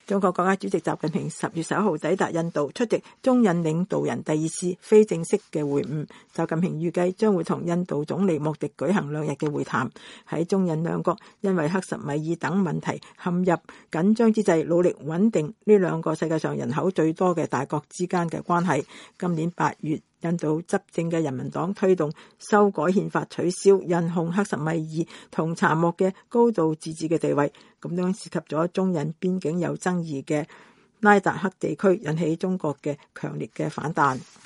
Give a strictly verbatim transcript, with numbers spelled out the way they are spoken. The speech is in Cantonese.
中國國家主席習近平十月十一號抵達印度，出席中印領導人第二次非正式嘅會晤。習近平預計將會同印度總理莫迪舉行兩日嘅會談。喺中印兩國因為克什米爾等問題陷入緊張之際，努力穩定呢兩個世界上人口最多嘅大國之間嘅關係。今年八月，印度執政嘅人民黨推動修改憲法，取消印控克什米爾同查莫嘅高度自治嘅地位，咁樣涉及咗中印邊境有爭議嘅拉達克地區，引起中國嘅強烈嘅反彈。